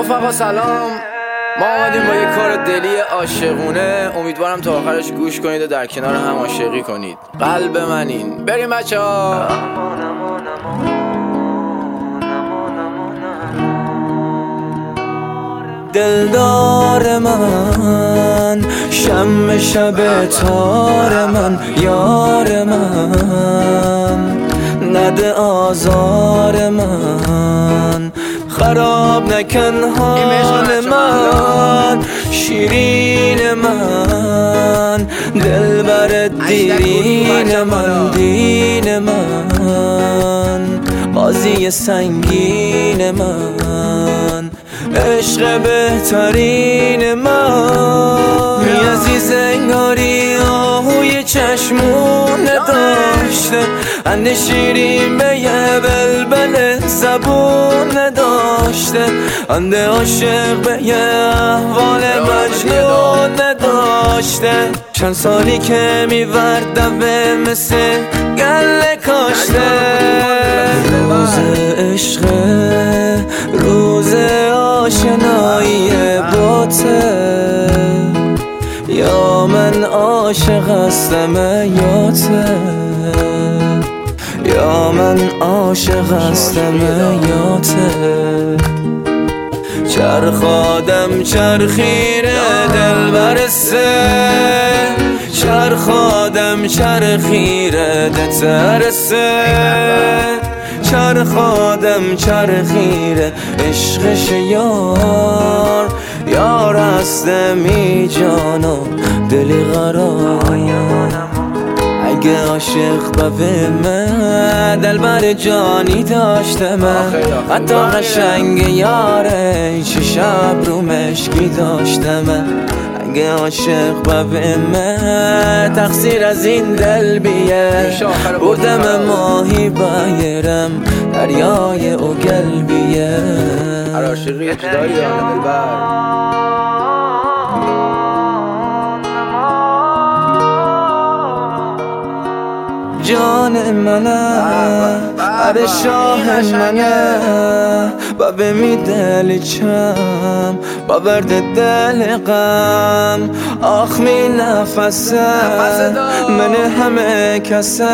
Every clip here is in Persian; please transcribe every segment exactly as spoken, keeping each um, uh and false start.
رفقا سلام، ما آمدیم با یه کار دلی عاشقونه. امیدوارم تا آخرش گوش کنید و در کنار هم عاشقی کنید. قلب منین، بریم بچه ها. دلدار من، شم شب تار من، یار من، نده آزار من، خراب نکن حال من، شیرین من، دلبر دیرین من، دین من، قاضی سنگین من، عشق بهترین من. می عزیز انگاری آهوی چشمون داشته، اند شیرین به یه بلبل زبون داشته، اند عاشق به یه احوال مجنون داشته. چند سالی که میورد دوه مثل گله کاشته. روز عشق، روز آشنایی باته، یا من عاشق هستم یاته، یا من عاشق هستم یاته. چرخادم چرخیره دل برسه، چرخادم چرخیره دل ترسه، چرخادم چرخیره عشقش یار، یار هستمی جانو دلی قرار. اگه عاشق به من دلبر جانی داشته من، حتی قشنگ یاره شش شب رو مشکی داشته من. اگه عاشق به من تقصیر از این دل بیه، بودم ماهی بایرم دریای او گلبیه. هر عاشقی یه چیزایی داره دلبر. جان منه، اره شاه منه، با بمی دل چم، با برد دل غم، آخ می نفسه من همه کسه،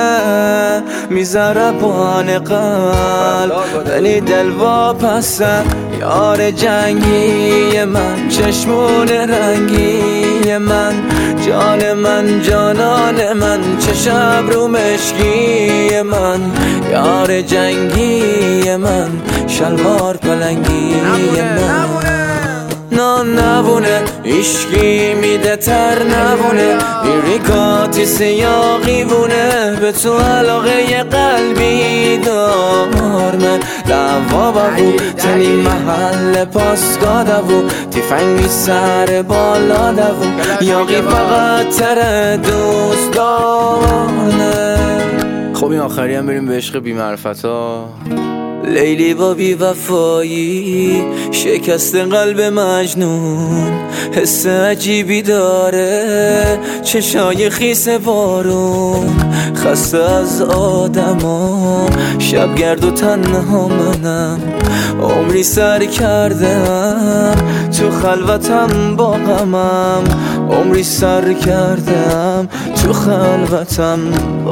میذاره بان قلب ولی دل واپسه. یار جنگی من، چشمون رنگی من، جان من جانان من، چه شب رو مشکی من. یار جنگی من، شلوار پلنگی من، نه نبونه ایشکی میده تر نبونه، میریکاتی سیاقی بونه، به تو علاقه قلبی دار من. دوا بابو تنی محل پاسگاه دو، تیفنگی سر بالا دو، یاقی فقط تر دوست دارنه. خب این آخری هم بریم به عشق بی معرفت ها. لیلی با بی وفایی شکست قلب مجنون، حس عجیبی داره چشای خیس بارون. خسته از آدما شب گرد و تنها منم، عمری سر کردم تو خلوتم با غمم، عمری سر کردم تو خلوتم با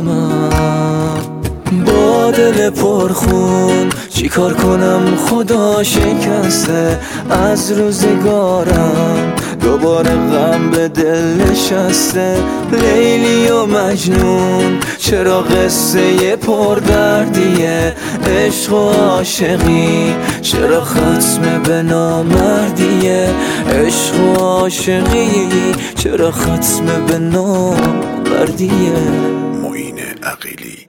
غمم. با دل پرخون چی کار کنم خدا شکسته از روزگارم، دوباره غم به دل نشسته. لیلی و مجنون چرا قصه پردردیه، عشق و عاشقی چرا ختم به نامردیه، عشق و عاشقی چرا ختم به نامردیه. معین عقیلی.